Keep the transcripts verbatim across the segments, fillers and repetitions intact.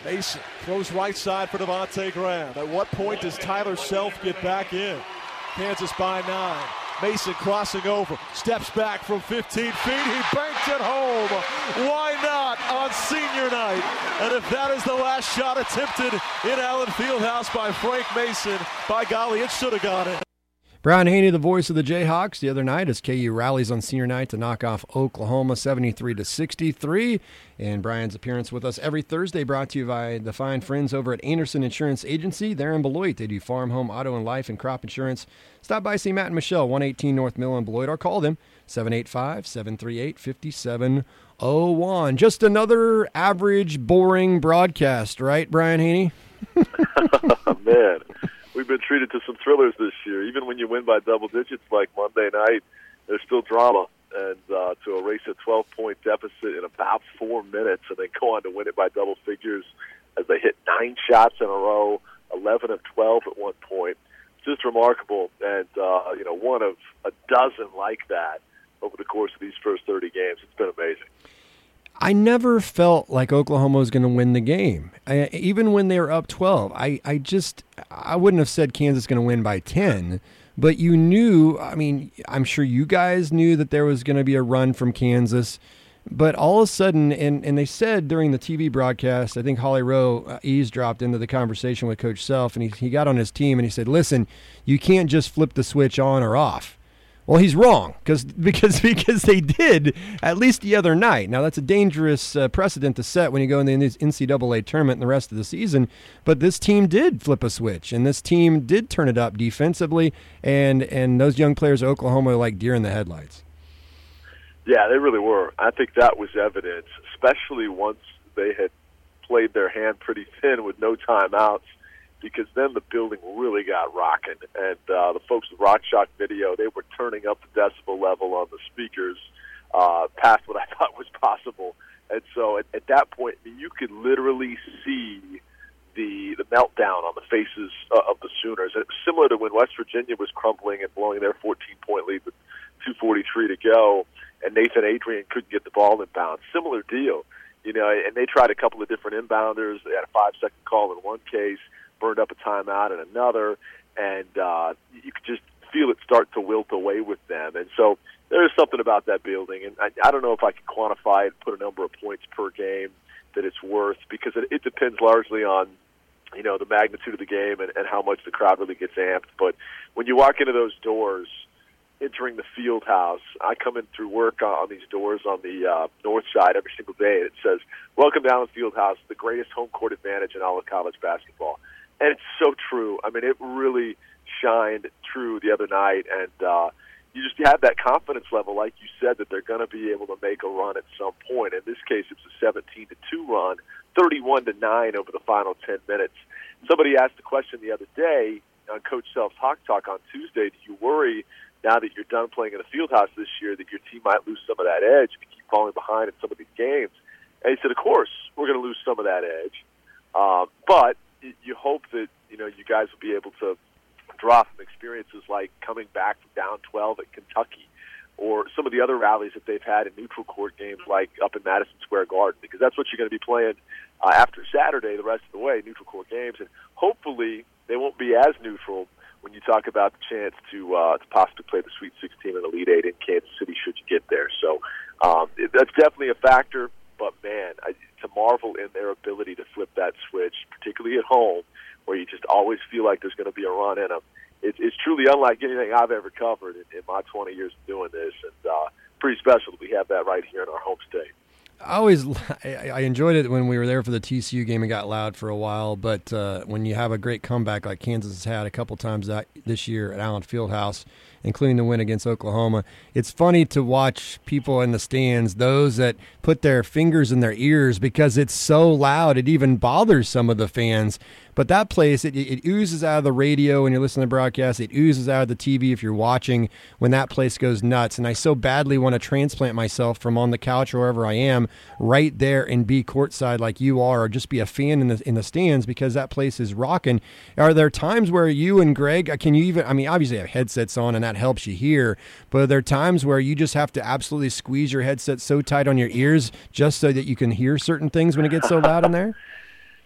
Mason throws right side for Devontae Graham. At what point does Tyler Self get back in? Kansas by nine. Mason crossing over, steps back from fifteen feet. He banked it home. Why not on senior night? And if that is the last shot attempted in Allen Fieldhouse by Frank Mason, by golly, it should have gone in. Brian Haney, the voice of the Jayhawks, the other night as K U rallies on senior night to knock off Oklahoma seventy-three to sixty-three. And Brian's appearance with us every Thursday brought to you by the fine friends over at Anderson Insurance Agency. They're in Beloit. They do farm, home, auto, and life and crop insurance. Stop by, see Matt and Michelle, one eighteen North Mill in Beloit, or call them, seven eight five, seven three eight, five seven zero one. Just another average, boring broadcast, right, Brian Haney? Man. We've been treated to some thrillers this year. Even when you win by double digits like Monday night, there's still drama. And uh, to erase a twelve-point deficit in about four minutes and then go on to win it by double figures as they hit nine shots in a row, eleven of twelve at one point. Just remarkable. And, uh, you know, one of a dozen like that over the course of these first thirty games. It's been amazing. I never felt like Oklahoma was going to win the game. I, even when they were up twelve, I, I just, I wouldn't have said Kansas going to win by ten, but you knew, I mean, I'm sure you guys knew that there was going to be a run from Kansas, but all of a sudden, and, and they said during the T V broadcast, I think Holly Rowe uh, eavesdropped into the conversation with Coach Self, and he, he got on his team and he said, listen, you can't just flip the switch on or off. Well, he's wrong because because because they did, at least the other night. Now, that's a dangerous uh, precedent to set when you go in the N C double A tournament and the rest of the season. But this team did flip a switch, and this team did turn it up defensively, and, and those young players at Oklahoma are like deer in the headlights. Yeah, they really were. I think that was evident, especially once they had played their hand pretty thin with no timeouts, because then the building really got rocking. And uh, the folks with Rock Shock Video, they were turning up the decibel level on the speakers uh, past what I thought was possible. And so at, at that point, you could literally see the the meltdown on the faces uh, of the Sooners. And it was similar to when West Virginia was crumbling and blowing their fourteen-point lead with two forty-three to go, and Nathan Adrian couldn't get the ball in bounds. Similar deal. You know, and they tried a couple of different inbounders. They had a five-second call in one case, burned up a timeout in another, and uh, you could just feel it start to wilt away with them. And so there is something about that building, and I, I don't know if I can quantify it, put a number of points per game that it's worth, because it, it depends largely on, you know, the magnitude of the game and, and how much the crowd really gets amped. But when you walk into those doors, entering the field house, I come in through work on these doors on the uh, north side every single day, and it says, "Welcome down the field house, the greatest home court advantage in all of college basketball." And it's so true. I mean, it really shined true the other night, and uh, you just have that confidence level, like you said, that they're going to be able to make a run at some point. In this case, it was a seventeen to two run, thirty-one to nine over the final ten minutes. Somebody asked the question the other day on Coach Self's Hawk Talk on Tuesday, do you worry now that you're done playing in the field house this year that your team might lose some of that edge if you keep falling behind in some of these games? And he said, of course, we're going to lose some of that edge. Uh, but you hope that, you know, you guys will be able to draw from experiences like coming back from down twelve at Kentucky, or some of the other rallies that they've had in neutral court games like up in Madison Square Garden, because that's what you're going to be playing uh, after Saturday the rest of the way, neutral court games. And hopefully they won't be as neutral when you talk about the chance to uh, to possibly play the Sweet sixteen and Elite Eight in Kansas City should you get there. So um, it, that's definitely a factor, but, man, I, to marvel in their ability to flip that switch, particularly at home, where you just always feel like there's going to be a run in them. It, it's truly unlike anything I've ever covered in, in my twenty years of doing this, and uh, pretty special that we have that right here in our home state. I always I enjoyed it when we were there for the T C U game. It got loud for a while, but uh, when you have a great comeback like Kansas has had a couple times that, this year at Allen Fieldhouse, including the win against Oklahoma, it's funny to watch people in the stands, those that put their fingers in their ears because it's so loud it even bothers some of the fans. But that place, it, it oozes out of the radio when you're listening to broadcasts. It oozes out of the T V if you're watching when that place goes nuts. And I so badly want to transplant myself from on the couch or wherever I am right there and be courtside like you are, or just be a fan in the in the stands because that place is rocking. Are there times where you and Greg, can you even, I mean, obviously you have headsets on and that helps you hear, but are there times where you just have to absolutely squeeze your headset so tight on your ears just so that you can hear certain things when it gets so loud in there?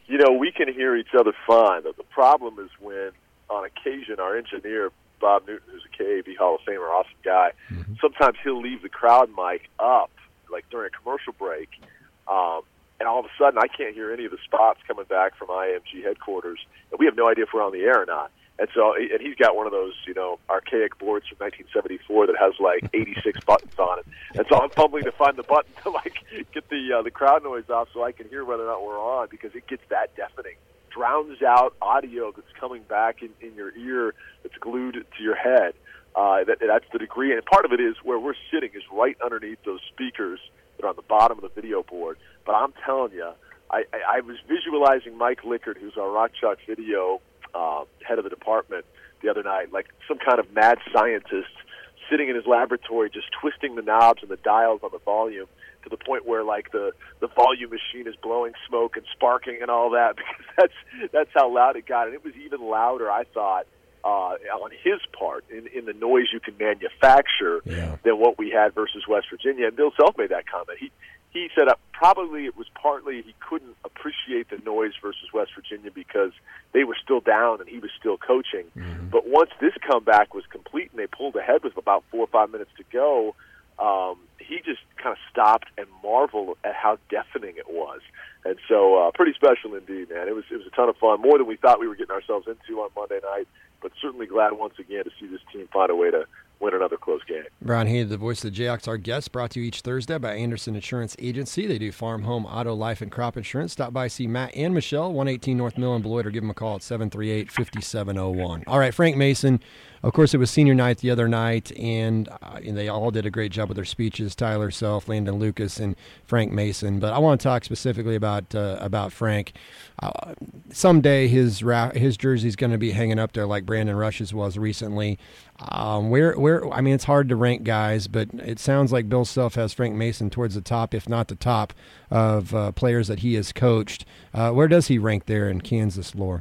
You know, we can hear each other fine. The problem is when, on occasion, our engineer, Bob Newton, who's a K A B Hall of Famer, awesome guy, mm-hmm. sometimes he'll leave the crowd mic up, like during a commercial break, um, and all of a sudden I can't hear any of the spots coming back from I M G headquarters, and we have no idea if we're on the air or not. And so, and he's got one of those, you know, archaic boards from nineteen seventy-four that has like eighty-six buttons on it. And so I'm fumbling to find the button to like get the uh, the crowd noise off so I can hear whether or not we're on, because it gets that deafening. Drowns out audio that's coming back in, in your ear that's glued to your head. Uh, that, that's the degree. And part of it is where we're sitting is right underneath those speakers that are on the bottom of the video board. But I'm telling you, I, I, I was visualizing Mike Lickard, who's our Rock Chalk Video uh, head of the department, the other night, like some kind of mad scientist sitting in his laboratory just twisting the knobs and the dials on the volume to the point where like the, the volume machine is blowing smoke and sparking and all that, because that's that's how loud it got. And it was even louder, I thought, uh, on his part in, in the noise you can manufacture yeah. than what we had versus West Virginia. And Bill Self made that comment. He he said uh, probably it was partly he couldn't appreciate the noise versus West Virginia because they were still down and he was still coaching. Mm-hmm. But once this comeback was complete and they pulled ahead with about four or five minutes to go, um, he just kind of stopped and marveled at how deafening it was. And so uh, pretty special indeed, man. It was it was a ton of fun, more than we thought we were getting ourselves into on Monday night, but certainly glad once again to see this team find a way to win another close game. Brian Haney, the voice of the Jayhawks, our guest, brought to you each Thursday by Anderson Insurance Agency. They do farm, home, auto, life, and crop insurance. Stop by, see Matt and Michelle, one eighteen North Mill in Beloit, or give them a call at seven three eight, five seven zero one. All right, Frank Mason. Of course, it was senior night the other night, and, uh, and they all did a great job with their speeches, Tyler Self, Landon Lucas, and Frank Mason. But I want to talk specifically about uh, about Frank. Uh, someday his ra- his jersey's going to be hanging up there like Brandon Rush's was recently. Um, where where I mean, it's hard to rank guys, but it sounds like Bill Self has Frank Mason towards the top, if not the top, of uh, players that he has coached. Uh, where does he rank there in Kansas lore?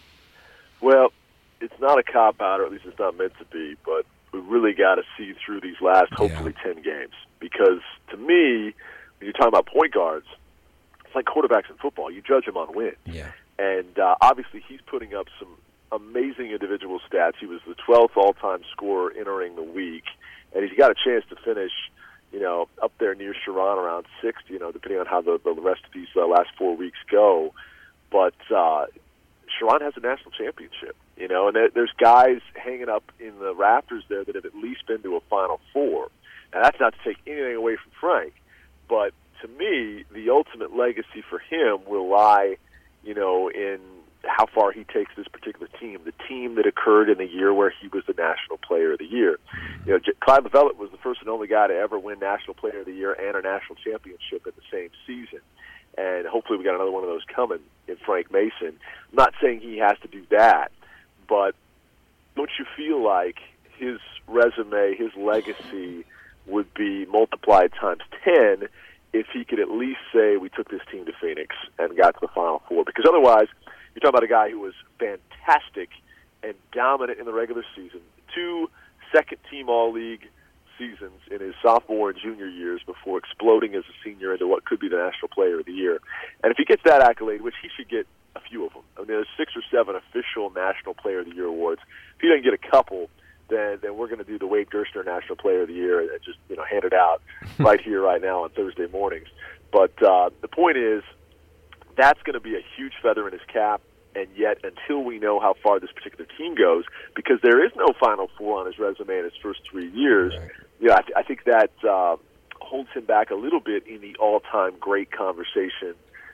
Well, it's not a cop-out, or at least it's not meant to be, but we really got to see through these last, hopefully, yeah. ten games. Because, to me, when you're talking about point guards, it's like quarterbacks in football. You judge them on wins. Yeah. And, uh, obviously, he's putting up some amazing individual stats. He was the twelfth all-time scorer entering the week, and he's got a chance to finish, you know, up there near Sharon around sixth, you know, depending on how the, the rest of these uh, last four weeks go. But uh, Sharon has a national championship. You know, and there's guys hanging up in the rafters there that have at least been to a Final Four. Now, that's not to take anything away from Frank, but to me, the ultimate legacy for him will lie, you know, in how far he takes this particular team, the team that occurred in the year where he was the National Player of the Year. You know, Clyde Lovellette was the first and only guy to ever win National Player of the Year and a national championship in the same season. And hopefully we got another one of those coming in Frank Mason. I'm not saying he has to do that, but don't you feel like his resume, his legacy would be multiplied times ten if he could at least say we took this team to Phoenix and got to the Final Four? Because otherwise, you're talking about a guy who was fantastic and dominant in the regular season, two second-team All-League seasons in his sophomore and junior years before exploding as a senior into what could be the National Player of the Year. And if he gets that accolade, which he should get a few of them. I mean, there's six or seven official National Player of the Year awards. If he doesn't get a couple, then then we're going to do the Wade Gerstner National Player of the Year and just, you know, hand it out right here, right now on Thursday mornings. But uh, the point is, that's going to be a huge feather in his cap, and yet until we know how far this particular team goes, because there is no Final Four on his resume in his first three years, right. yeah, I, th- I think that uh, holds him back a little bit in the all-time great conversation,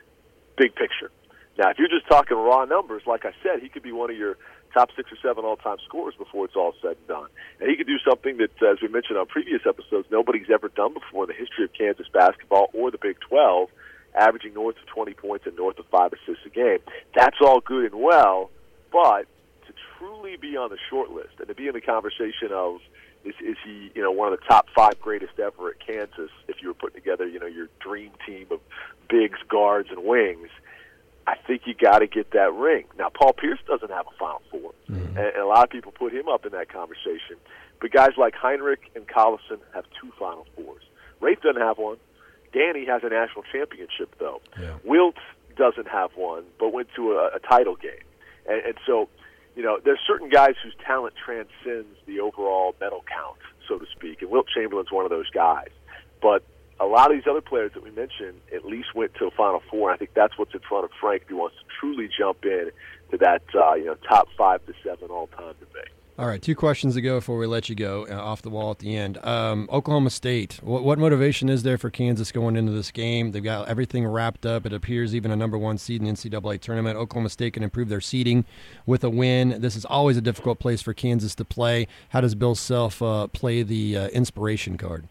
big picture. Now, if you're just talking raw numbers, like I said, he could be one of your top six or seven all-time scorers before it's all said and done. And he could do something that, as we mentioned on previous episodes, nobody's ever done before in the history of Kansas basketball or the Big twelve, averaging north of twenty points and north of five assists a game. That's all good and well, but to truly be on the short list and to be in the conversation of is, is he, you know, one of the top five greatest ever at Kansas, if you were putting together, you know, your dream team of bigs, guards, and wings, I think you got to get that ring. Now, Paul Pierce doesn't have a Final Four, mm-hmm. and, and a lot of people put him up in that conversation. But guys like Heinrich and Collison have two Final Fours. Rafe doesn't have one. Danny has a national championship, though. Yeah. Wilt doesn't have one, but went to a, a title game. And, and so, you know, there's certain guys whose talent transcends the overall medal count, so to speak, and Wilt Chamberlain's one of those guys. But a lot of these other players that we mentioned at least went to a Final Four, and I think that's what's in front of Frank if he wants to truly jump in to that, uh, you know, top five to seven all-time debate. All right, two questions to go before we let you go, uh, off the wall at the end. Um, Oklahoma State, what, what motivation is there for Kansas going into this game? They've got everything wrapped up. It appears even a number one seed in the N C double A tournament. Oklahoma State can improve their seeding with a win. This is always a difficult place for Kansas to play. How does Bill Self uh, play the uh, inspiration card?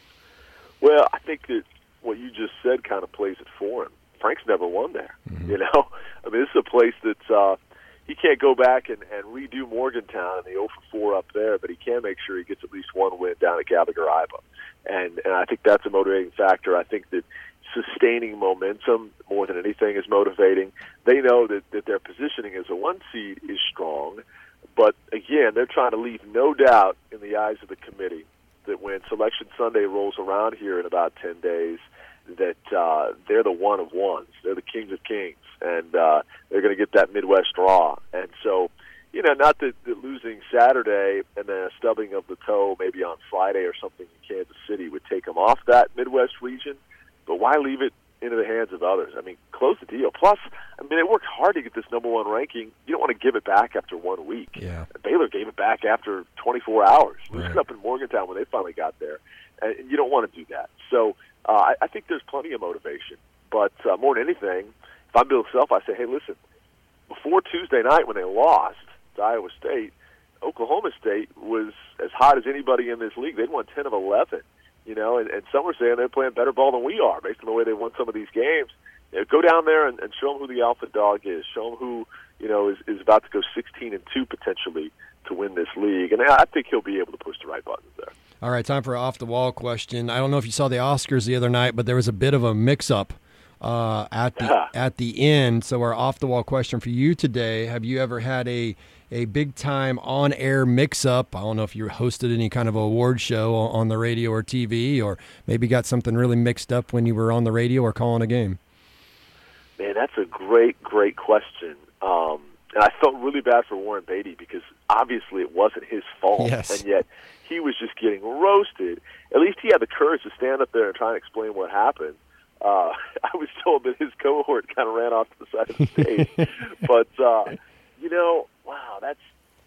Well, I think that what you just said kind of plays it for him. Frank's never won there, mm-hmm. you know? I mean, this is a place that's uh, – he can't go back and, and redo Morgantown and the oh for four up there, but he can make sure he gets at least one win down at Gallagher-Iba. And, and I think that's a motivating factor. I think that sustaining momentum more than anything is motivating. They know that, that their positioning as a one seed is strong, but again, they're trying to leave no doubt in the eyes of the committee that when Selection Sunday rolls around here in about ten days, that uh, they're the one of ones. They're the kings of kings, and uh, they're going to get that Midwest draw. And so, you know, not that, that losing Saturday and then a stubbing of the toe maybe on Friday or something in Kansas City would take them off that Midwest region, but why leave it into the hands of others? I mean, close the deal. Plus, I mean, they worked hard to get this number one ranking. You don't want to give it back after one week. Yeah. Baylor gave it back after twenty-four hours. Right. Losing up in Morgantown when they finally got there. And you don't want to do that. So uh, I, I think there's plenty of motivation. But uh, more than anything, if I'm Bill Self, I say, hey, listen, before Tuesday night when they lost to Iowa State, Oklahoma State was as hot as anybody in this league. They'd won ten of eleven. You know, and, and some were saying they're playing better ball than we are based on the way they won some of these games. You know, go down there and, and show them who the alpha dog is. Show them who, you know, is, is about to go sixteen and two potentially to win this league. And I think he'll be able to push the right buttons there. All right, time for an off-the-wall question. I don't know if you saw the Oscars the other night, but there was a bit of a mix-up uh, at the yeah. at the end. So our off-the-wall question for you today, have you ever had a a big-time on-air mix-up? I don't know if you hosted any kind of award show on the radio or T V, or maybe got something really mixed up when you were on the radio or calling a game. Man, that's a great, great question. Um, and I felt really bad for Warren Beatty because obviously it wasn't his fault, yes. and yet he was just getting roasted. At least he had the courage to stand up there and try and explain what happened. Uh, I was told that his cohort kind of ran off to the side of the stage. but, uh, you know, wow, that's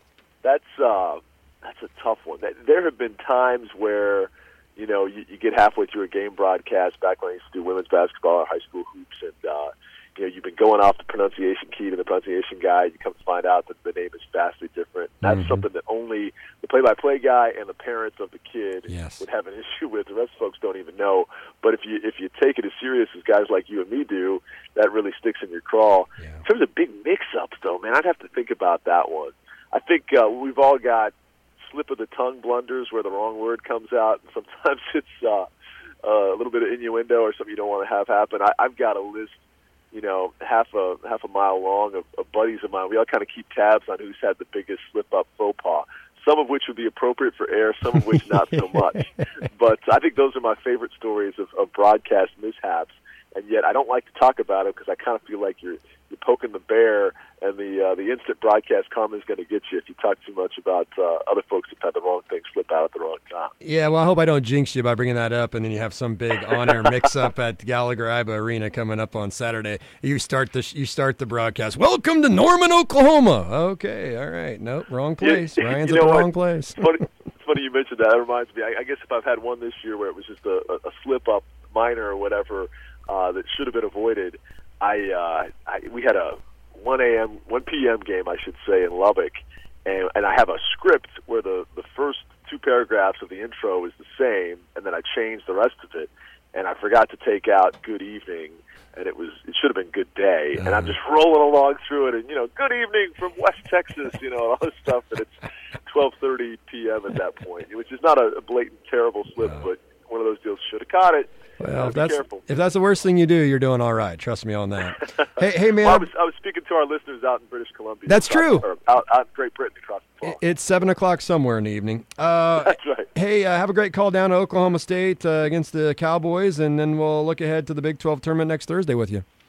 that's uh, that's a tough one. There have been times where, you know, you, you get halfway through a game broadcast back when I used to do women's basketball or high school hoops, and, uh, you know, you've been going off the pronunciation key to the pronunciation guide. You come to find out that the name is vastly different. That's mm-hmm. something that only the play-by-play guy and the parents of the kid yes. would have an issue with. The rest of folks don't even know. But if you if you take it as serious as guys like you and me do, that really sticks in your craw. Yeah. In terms of big mix-ups, though, man, I'd have to think about that one. I think uh, we've all got slip-of-the-tongue blunders where the wrong word comes out, and sometimes it's uh, uh, a little bit of innuendo or something you don't want to have happen. I, I've got a list, you know, half a half a mile long of, of buddies of mine. We all kind of keep tabs on who's had the biggest slip-up faux pas, some of which would be appropriate for air, some of which not so much. But I think those are my favorite stories of, of broadcast mishaps, and yet I don't like to talk about it because I kind of feel like you're you're poking the bear, and the uh, the instant broadcast karma is going to get you if you talk too much about uh, other folks who've had the wrong thing slip out at the wrong time. Yeah, well, I hope I don't jinx you by bringing that up, and then you have some big on-air mix-up at Gallagher-Iba Arena coming up on Saturday. You start the you start the broadcast. Welcome to Norman, Oklahoma. Okay, all right. Nope, wrong place. Yeah, Ryan's you at know the what? wrong place. It's funny, it's funny you mentioned that. That reminds me. I, I guess if I've had one this year where it was just a, a, a slip-up, minor or whatever, uh, that should have been avoided, I, uh, I we had a one a.m., one p.m. game, I should say, in Lubbock, and, and I have a script where the, the first two paragraphs of the intro is the same, and then I changed the rest of it, and I forgot to take out good evening, and it was it should have been good day, and I'm just rolling along through it, and, you know, good evening from West Texas, you know, all this stuff, and it's twelve thirty p.m. at that point, which is not a, a blatant, terrible slip, no. but one of those deals should have caught it. Well, uh, if that's careful. if that's the worst thing you do, you're doing all right. Trust me on that. hey, hey, man. Well, I was I was speaking to our listeners out in British Columbia. That's across, true. Or out, out in Great Britain across the pond. It's seven o'clock somewhere in the evening. Uh, that's right. Hey, uh, have a great call down to Oklahoma State uh, against the Cowboys, and then we'll look ahead to the Big twelve tournament next Thursday with you.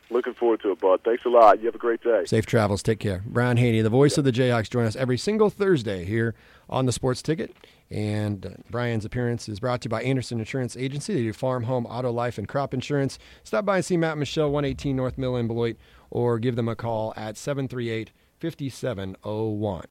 Looking forward to it, bud. Thanks a lot. You have a great day. Safe travels. Take care. Brian Haney, the voice of the Jayhawks, join us every single Thursday here on the Sports Ticket. And uh, Brian's appearance is brought to you by Anderson Insurance Agency. They do farm, home, auto, life, and crop insurance. Stop by and see Matt and Michelle, one eighteen North Mill in Beloit, or give them a call at seven three eight, five seven zero one.